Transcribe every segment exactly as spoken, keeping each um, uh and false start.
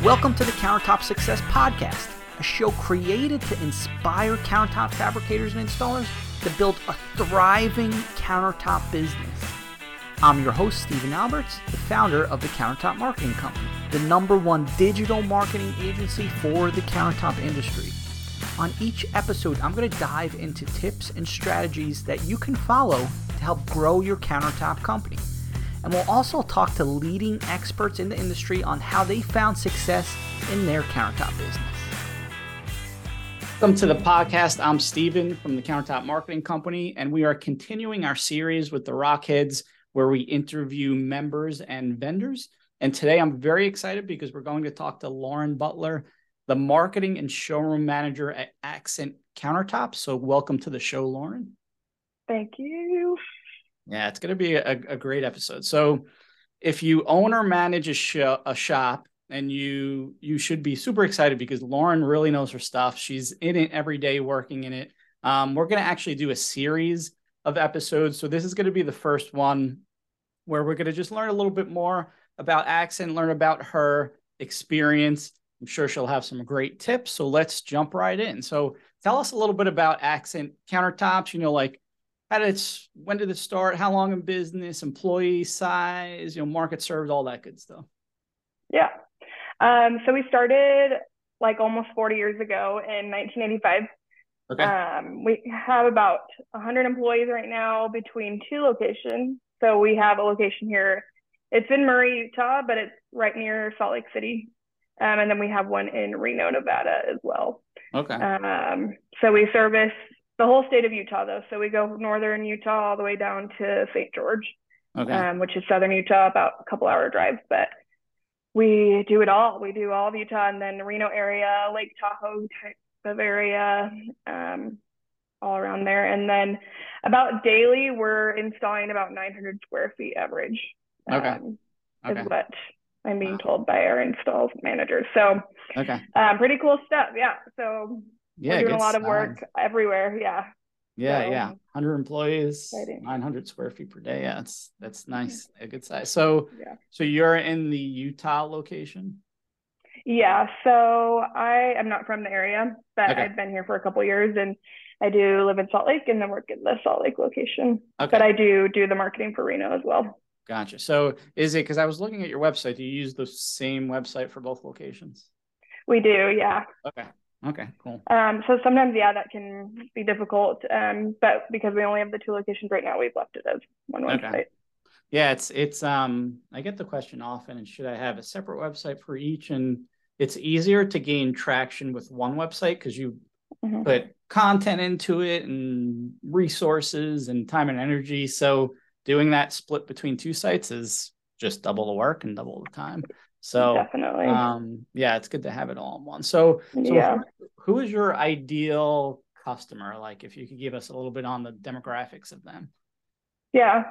Welcome to the Countertop Success Podcast, a show created to inspire countertop fabricators and installers to build a thriving countertop business. I'm your host, Stephen Alberts, the founder of the Countertop Marketing Company, the number one digital marketing agency for the countertop industry. On each episode, I'm going to dive into tips and strategies that you can follow to help grow your countertop company. And we'll also talk to leading experts in the industry on how they found success in their countertop business. Welcome to the podcast. I'm Stephen from the Countertop Marketing Company, and we are continuing our series with the Rockheads, where we interview members and vendors. And today I'm very excited because we're going to talk to Lauren Butler, the marketing and showroom manager at Accent Countertops. So welcome to the show, Lauren. Thank you. Yeah, it's going to be a, a great episode. So if you own or manage a, sh- a shop, and you you should be super excited because Lauren really knows her stuff. She's in it every day, working in it. Um, we're going to actually do a series of episodes. So this is going to be the first one where we're going to just learn a little bit more about Accent, learn about her experience. I'm sure she'll have some great tips. So let's jump right in. So tell us a little bit about Accent Countertops, you know, like how did it, when did it start? How long in business, employee size, you know, market served, all that good stuff. Yeah. Um, so we started like almost forty years ago in nineteen eighty-five. Okay. Um, we have about one hundred employees right now between two locations. So we have a location here. It's in Murray, Utah, but it's right near Salt Lake City. Um, and then we have one in Reno, Nevada as well. Okay. Um, so we service the whole state of Utah, though. So we go from northern Utah all the way down to Saint George, Okay. um, which is southern Utah, about a couple hour drive. But we do it all. We do all of Utah, and then the Reno area, Lake Tahoe type of area, um, all around there. And then about daily, we're installing about nine hundred square feet average. Okay. Um, okay. Is what I'm being Wow. told by our installs managers. So Okay. um, pretty cool stuff. Yeah. So Yeah, we're doing a lot of size. work everywhere. Yeah. Yeah, So, yeah. one hundred employees, exciting. nine hundred square feet per day. Yeah, that's that's nice. A good size. So, yeah. so you're in the Utah location? Yeah. So I am not from the area, but Okay. I've been here for a couple of years, and I do live in Salt Lake and then work in the Salt Lake location. Okay. But I do do the marketing for Reno as well. Gotcha. So is it, because I was looking at your website, do you use the same website for both locations? We do, yeah. Okay. Okay, cool. Um, so sometimes, yeah, that can be difficult. Um, but because we only have the two locations right now, we've left it as one website. Okay. Yeah, it's it's um I get the question often, and should I have a separate website for each? And it's easier to gain traction with one website because you mm-hmm. put content into it and resources and time and energy. So doing that split between two sites is just double the work and double the time. So definitely, um, yeah, it's good to have it all in one. So, so yeah. who, who is your ideal customer? Like, if you could give us a little bit on the demographics of them. Yeah.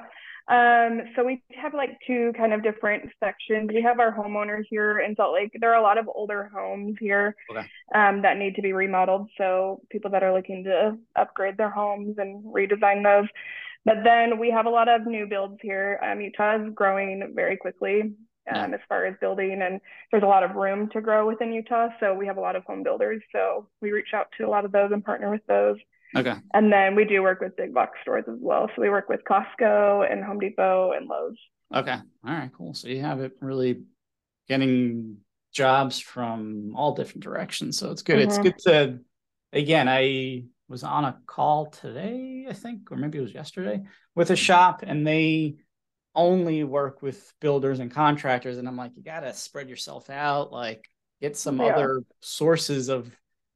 Um, so we have like two kind of different sections. We have our homeowners here in Salt Lake. There are a lot of older homes here okay. um, that need to be remodeled. So people that are looking to upgrade their homes and redesign those. But then we have a lot of new builds here. Um, Utah is growing very quickly um, yeah. as far as building, and there's a lot of room to grow within Utah. So we have a lot of home builders. So we reach out to a lot of those and partner with those. Okay. And then we do work with big box stores as well. So we work with Costco and Home Depot and Lowe's. Okay. All right, cool. So you have it really getting jobs from all different directions. So it's good. Mm-hmm. It's good to, again, I was on a call today, I think, or maybe it was yesterday, with a shop, and they only work with builders and contractors. And I'm like, you got to spread yourself out, like get some yeah. other sources of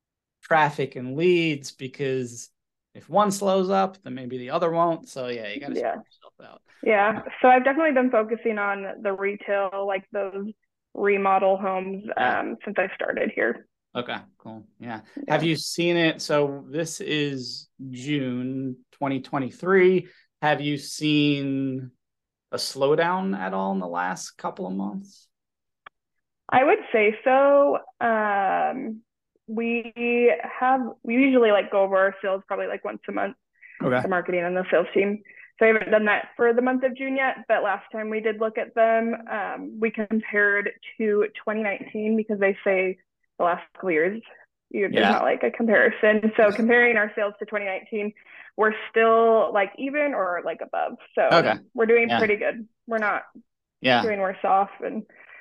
traffic and leads, because if one slows up, then maybe the other won't. So yeah, you got to yeah. spread yourself out. Yeah. So I've definitely been focusing on the retail, like those remodel homes yeah. um, since I started here. Okay, cool. Yeah. yeah. Have you seen it? So this is June twenty twenty-three. Have you seen a slowdown at all in the last couple of months? I would say so. Um, we have, we usually like go over our sales probably like once a month, okay. the marketing and the sales team. So I haven't done that for the month of June yet, but last time we did look at them, um, we compared to twenty nineteen because they say the last couple years, you, there's Yeah. not like a comparison. So comparing our sales to twenty nineteen, we're still like even or like above. So Okay. we're doing Yeah. pretty good. We're not Yeah. doing worse off. And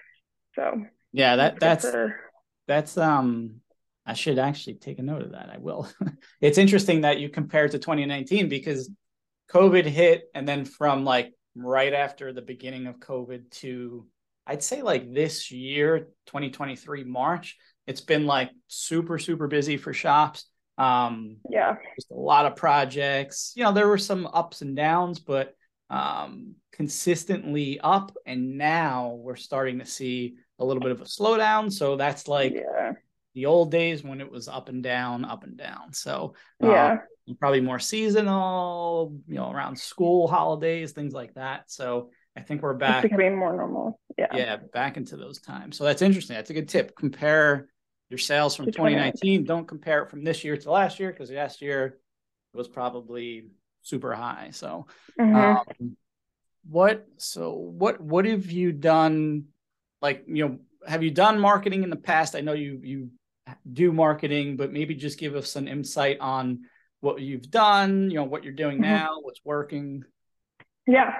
so yeah, that that's, that's, for... that's, um, I should actually take a note of that. I will. It's interesting that you compare it to twenty nineteen because COVID hit. And then from like right after the beginning of COVID to, I'd say like this year, twenty twenty-three, March, it's been like super, super busy for shops. Um, yeah, just a lot of projects. You know, there were some ups and downs, but um, consistently up. And now we're starting to see a little bit of a slowdown. So that's like yeah, the old days when it was up and down, up and down. So yeah, um, probably more seasonal, you know, around school holidays, things like that. So I think we're it's back. becoming more normal. Yeah. Yeah, back into those times. So that's interesting. That's a good tip. Compare your sales from To twenty nineteen. Don't compare it from this year to last year because last year it was probably super high. So Mhm. um, what so what what have you done? Like, you know, have you done marketing in the past? I know you you do marketing, but maybe just give us some insight on what you've done, you know, what you're doing Mhm. now, what's working. Yeah.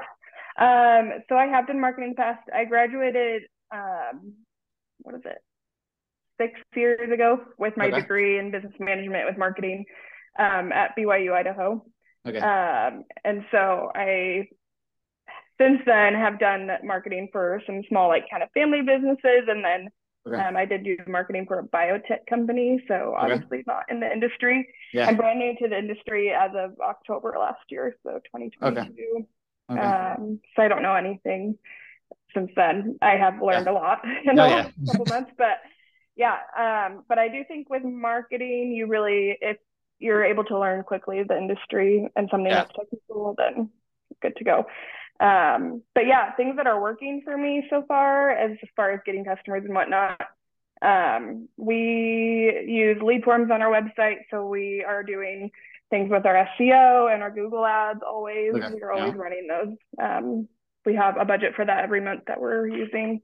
Um, so I have done marketing in the past. I graduated, um, what is it, six years ago with my Okay. degree in business management with marketing um, at B Y U Idaho. Okay. Um, and so I, since then, have done marketing for some small, like kind of family businesses. And then Okay. um, I did do marketing for a biotech company. So obviously Okay. not in the industry. Yeah. I'm brand new to the industry as of October last year, so twenty twenty-two. Okay. Okay. Um, so I don't know anything since then. I have learned Yeah. a lot in Oh, the yeah. last couple months, but yeah. Um, but I do think with marketing, you really, if you're able to learn quickly the industry and something Yeah. that's technical, then good to go. Um, but yeah, things that are working for me so far, as far as getting customers and whatnot. Um, we use lead forms on our website, so we are doing things with our S E O and our Google ads always. Okay. We're always Yeah. running those. Um, we have a budget for that every month that we're using.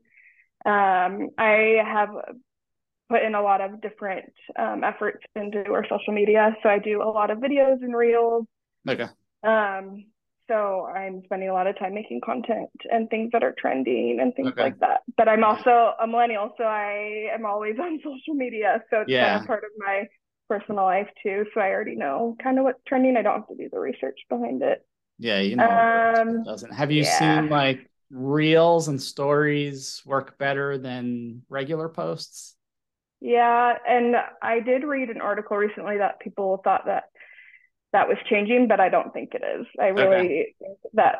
Um, I have put in a lot of different um, efforts into our social media. So I do a lot of videos and reels. Okay. Um, so I'm spending a lot of time making content and things that are trending and things Okay. like that. But I'm also a millennial, so I am always on social media. So it's Yeah. kind of part of my personal life too. So I already know kind of what's trending. I don't have to do the research behind it. Yeah, you know, Um, it doesn't. Have you yeah. seen like reels and stories work better than regular posts? Yeah, and I did read an article recently that people thought that that was changing, but I don't think it is. I really Okay. think that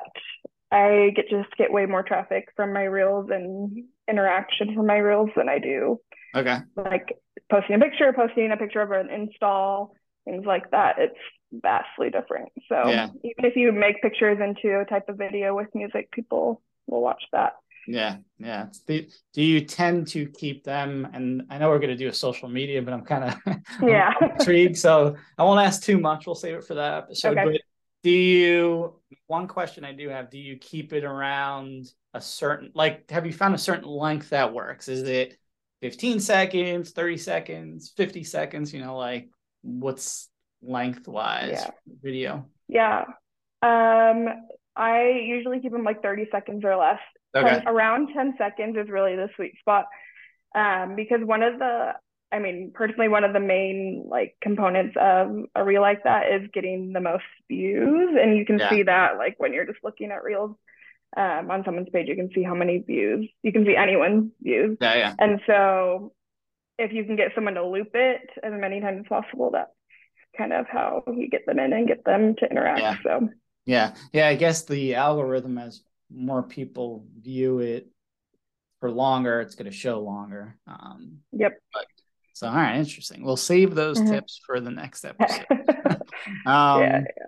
I get just get way more traffic from my reels and interaction from my reels than I do Okay. like posting a picture, posting a picture of an install, things like that. It's vastly different. So Yeah. even if you make pictures into a type of video with music, people will watch that. Yeah, yeah. Do, do you tend to keep them? And I know we're going to do a social media, but I'm kind of Yeah. intrigued. So I won't ask too much. We'll save it for that episode. Okay. But do you, one question I do have, do you keep it around a certain, like, have you found a certain length that works? Is it fifteen seconds, thirty seconds, fifty seconds? You know, like what's lengthwise Yeah. video? Yeah. Um, I usually keep them like thirty seconds or less. Okay. ten, around ten seconds is really the sweet spot. Um, because one of the, I mean, personally, one of the main like components of a reel like that is getting the most views. And you can Yeah. see that like when you're just looking at reels um, on someone's page, you can see how many views, you can see anyone's views. Yeah, yeah. And so if you can get someone to loop it as many times as possible, that's kind of how you get them in and get them to interact. Yeah. So yeah. Yeah. I guess the algorithm, as more people view it for longer, it's going to show longer. Um, yep. But, so, all right, interesting. We'll save those Mhm. tips for the next episode. um, yeah, yeah.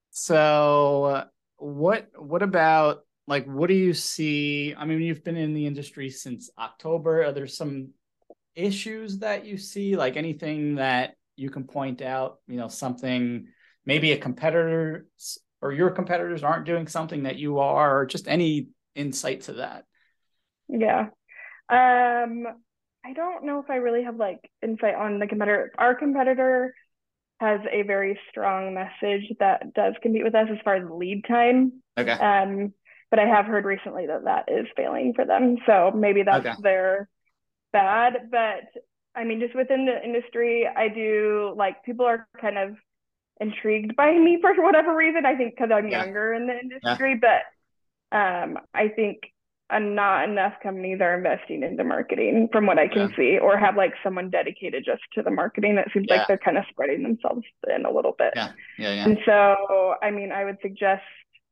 So what, what about like, what do you see? I mean, you've been in the industry since October. Are there some issues that you see, like anything that you can point out, you know, something, maybe a competitor or your competitors aren't doing something that you are, or just any insight to that? Yeah. Um, I don't know if I really have like insight on the competitor. Our competitor has a very strong message that does compete with us as far as lead time. Okay. Um, but I have heard recently that that is failing for them. So maybe that's Okay. their bad. But I mean, just within the industry, I do like people are kind of intrigued by me for whatever reason. I think because I'm Yeah. younger in the Yeah. industry, but um, I think uh, not enough companies are investing into marketing from what I can Yeah. see, or have like someone dedicated just to the marketing. It seems like Yeah. they're kind of spreading themselves thin a little bit. Yeah. Yeah. Yeah. And so, I mean, I would suggest,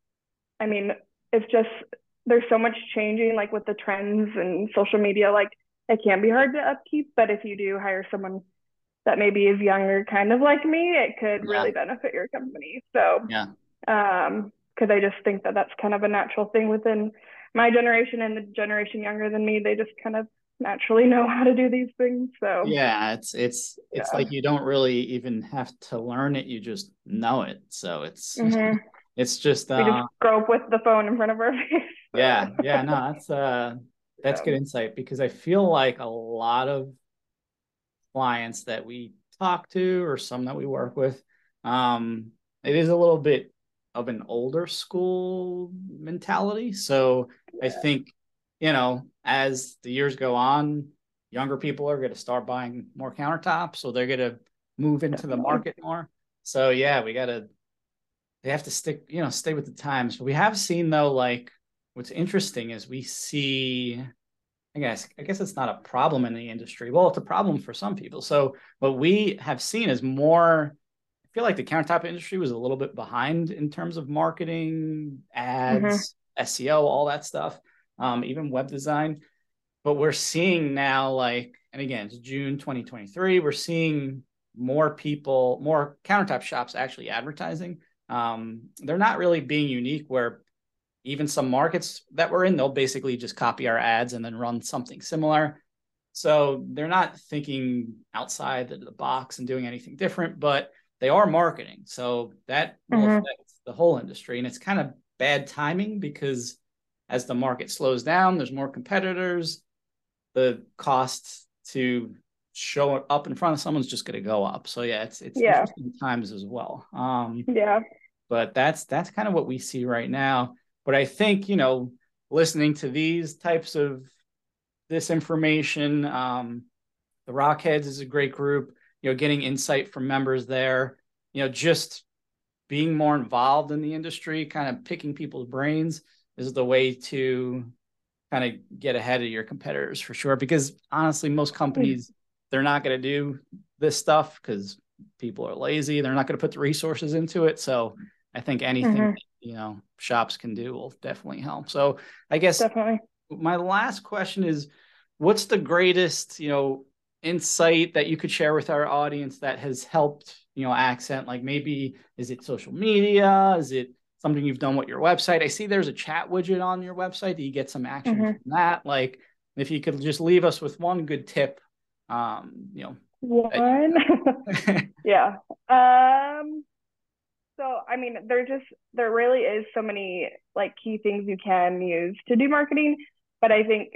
I mean, it's just, there's so much changing, like with the trends and social media, like it can be hard to upkeep, but if you do hire someone that maybe is younger, kind of like me, it could Yeah. really benefit your company. So, Yeah. um, because I just think that that's kind of a natural thing within my generation and the generation younger than me. They just kind of naturally know how to do these things. So, Yeah, it's it's it's yeah. like you don't really even have to learn it, you just know it. So it's Mm-hmm. it's just We just uh grow up with the phone in front of our face. yeah, So, yeah, no, that's uh that's yeah. good insight, because I feel like a lot of clients that we talk to, or some that we work with, um, it is a little bit of an older school mentality. So I Yeah. think, you know, as the years go on, younger people are going to start buying more countertops, so they're going to move into the Definitely. market more. So yeah, we got to they have to stick, you know, stay with the times. But we have seen, though, like what's interesting is we see, I guess I guess it's not a problem in the industry. Well, it's a problem for some people. So what we have seen is more. I feel like the countertop industry was a little bit behind in terms of marketing, Mm-hmm. ads, S E O, all that stuff, um, even web design. But we're seeing now, like, and again, it's June twenty twenty-three. We're seeing more people, more countertop shops actually advertising. Um, they're not really being unique, where even some markets that we're in, they'll basically just copy our ads and then run something similar. So they're not thinking outside the box and doing anything different, but they are marketing. So that will Mm-hmm. affect the whole industry. And it's kind of bad timing, because as the market slows down, there's more competitors. The cost to show it up in front of someone's just going to go up. So yeah, it's it's Yeah. interesting times as well. Um, Yeah. but that's that's kind of what we see right now. But I think, you know, listening to these types of this information, um, the Rockheads is a great group. You know, getting insight from members there. You know, just being more involved in the industry, kind of picking people's brains, is the way to kind of get ahead of your competitors, for sure. Because honestly, most companies, they're not going to do this stuff because people are lazy. They're not going to put the resources into it. So I think anything Mm-hmm. that, you know, shops can do will definitely help. So I guess Definitely. my last question is, what's the greatest, you know, insight that you could share with our audience that has helped, you know, Accent? Like, maybe, is it social media? Is it something you've done with your website? I see there's a chat widget on your website. Do you get some action Mm-hmm. from that? Like, if you could just leave us with one good tip, um, you know, that One. you Yeah. Um, so I mean, there just there really is so many like key things you can use to do marketing, but I think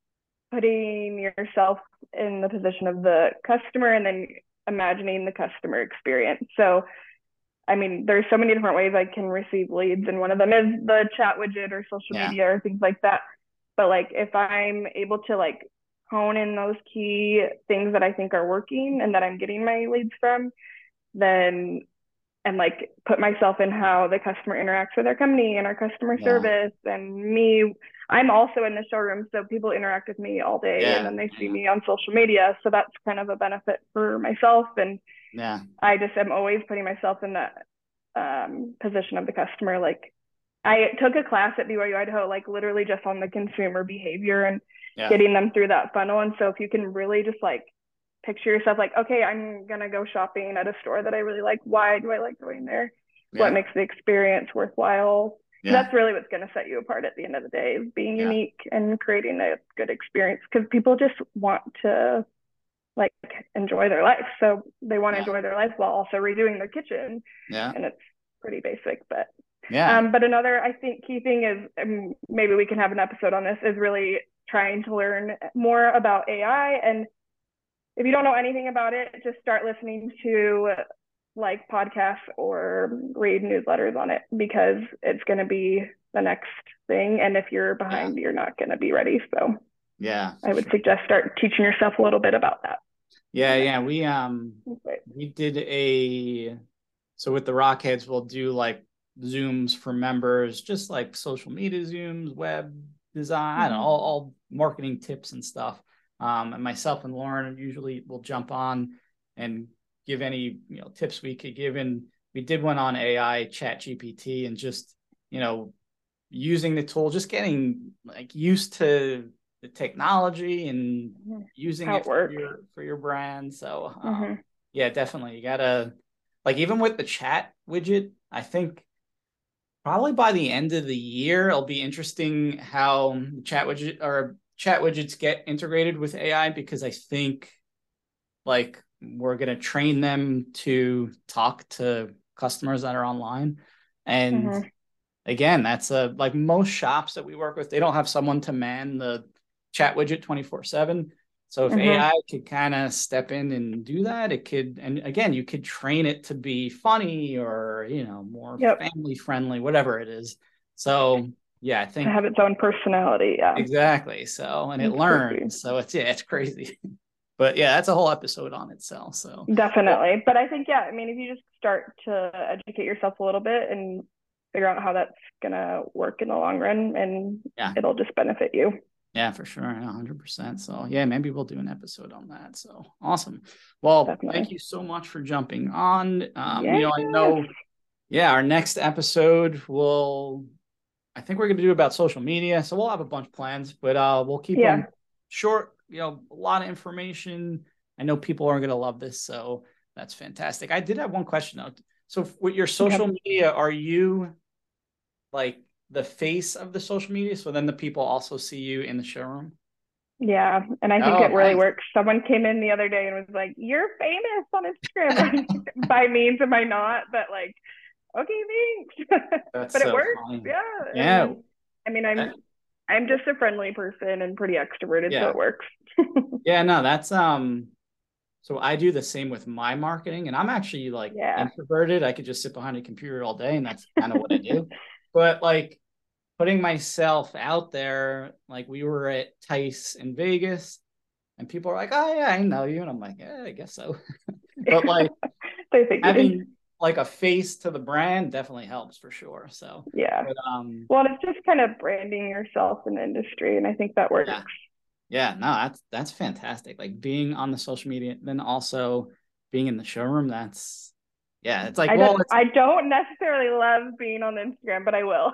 putting yourself in the position of the customer and then imagining the customer experience. So I mean, there's so many different ways I can receive leads, and one of them is the chat widget or social yeah, media or things like that. But like, if I'm able to like hone in those key things that I think are working and that I'm getting my leads from, then and like put myself in how the customer interacts with our company and our customer yeah, service and me. I'm also in the showroom, so people interact with me all day and yeah, then they see yeah, me on social media. So that's kind of a benefit for myself. And yeah, I just am always putting myself in that um, position of the customer. Like I took a class at B Y U Idaho, like literally just on the consumer behavior and yeah, getting them through that funnel. And so if you can really just like picture yourself like, okay, I'm gonna go shopping at a store that I really like. Why do I like going there? What yeah, makes the experience worthwhile? yeah, That's really what's going to set you apart at the end of the day, is being yeah, unique and creating a good experience, because people just want to like enjoy their life. So they want to yeah, enjoy their life while also redoing their kitchen. yeah. And it's pretty basic, but Yeah. Um, but another, I think, key thing is, um, maybe we can have an episode on this, is really trying to learn more about A I. And if you don't know anything about it, just start listening to like podcasts or read newsletters on it, because it's going to be the next thing. And if you're behind, yeah. you're not going to be ready. So yeah, I would sure. suggest start teaching yourself a little bit about that. Yeah. Yeah. We, um, we did a, so with the Rockheads, we'll do like Zooms for members, just like social media Zooms, web design, mm-hmm. I don't know, all, all marketing tips and stuff. Um, and myself and Lauren usually will jump on and give any, you know, tips we could give. And we did one on A I, Chat G P T, and just, you know, using the tool, just getting like used to the technology and using How it, it for your, for your brand. So um, mm-hmm. yeah, definitely. You gotta, like, even with the chat widget, I think probably by the end of the year, it'll be interesting how the chat widget or chat widgets get integrated with A I, because I think like we're going to train them to talk to customers that are online. And mm-hmm. again, that's a, like most shops that we work with, they don't have someone to man the chat widget twenty-four seven. So if mm-hmm. A I could kind of step in and do that, it could, and again, you could train it to be funny or, you know, more yep. family friendly, whatever it is. So yeah, I think to have its own personality. Yeah, exactly. So, and it it's learns. Crazy. So it's, yeah, it's crazy. But yeah, that's a whole episode on itself. So definitely. But I think, yeah, I mean, if you just start to educate yourself a little bit and figure out how that's going to work in the long run, and yeah. it'll just benefit you. Yeah, for sure. one hundred percent. So yeah, maybe we'll do an episode on that. So awesome. Well, definitely. Thank you so much for jumping on. Um, yes. You know, I know, yeah, our next episode will, I think we're going to do about social media. So we'll have a bunch of plans, but uh, we'll keep yeah. them short. You know, a lot of information. I know people are going to love this, so that's fantastic. I did have one question though. So with your social okay. media, are you like the face of the social media? So then the people also see you in the showroom? Yeah. And I think oh, it really nice. works. Someone came in the other day and was like, "You're famous on Instagram." By means am I not, but like, okay, thanks. But so it works. Funny. Yeah. Yeah. And, I mean, I'm I'm just a friendly person and pretty extroverted, yeah. so it works. Yeah, no, that's um so I do the same with my marketing, and I'm actually like yeah. introverted. I could just sit behind a computer all day, and that's kind of what I do. But like putting myself out there, like we were at Tice in Vegas, and people are like, "Oh yeah, I know you," and I'm like, "Yeah, I guess so." But like having like a face to the brand definitely helps for sure. So yeah. But, um, well, it's just kind of branding yourself in the industry, and I think that works. Yeah. Yeah, no, that's that's fantastic. Like being on the social media, then also being in the showroom. That's yeah, it's like I well, don't, it's, I don't necessarily love being on Instagram, but I will.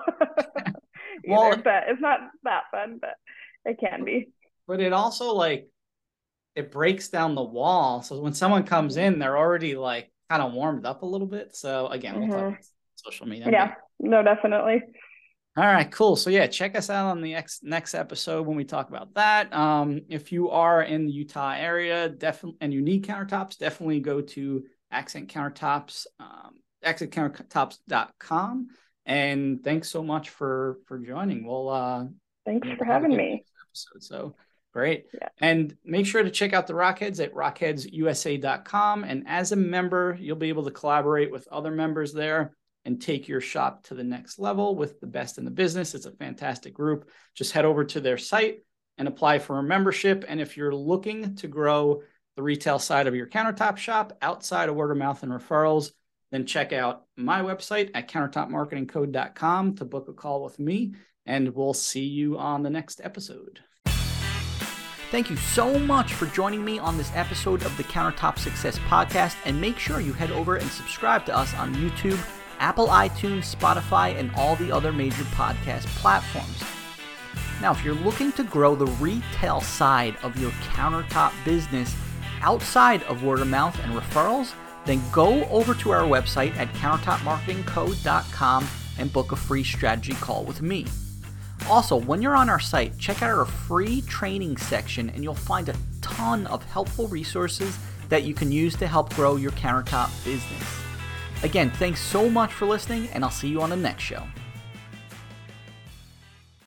well, Either, but it's not that fun, but it can be. But it also like it breaks down the wall. So when someone comes in, they're already like kind of warmed up a little bit. So again, we'll mm-hmm. talk about social media. Yeah, no, definitely. All right, cool. So yeah, check us out on the ex- next episode when we talk about that. Um, if you are in the Utah area, definitely, and you need countertops, definitely go to Accent Countertops, um, accent countertops dot com. And thanks so much for for joining. Well, uh, thanks for having me. Episode, so great. Yeah. And make sure to check out the Rockheads at rockheads u s a dot com. And as a member, you'll be able to collaborate with other members there and take your shop to the next level with the best in the business. It's a fantastic group. Just head over to their site and apply for a membership. And if you're looking to grow the retail side of your countertop shop outside of word of mouth and referrals, then check out my website at countertop marketing code dot com to book a call with me, and we'll see you on the next episode. Thank you so much for joining me on this episode of the Countertop Success Podcast, and make sure you head over and subscribe to us on YouTube, Apple iTunes, Spotify, and all the other major podcast platforms. Now, if you're looking to grow the retail side of your countertop business outside of word of mouth and referrals, then go over to our website at countertop marketing code dot com and book a free strategy call with me. Also, when you're on our site, check out our free training section and you'll find a ton of helpful resources that you can use to help grow your countertop business. Again, thanks so much for listening, and I'll see you on the next show.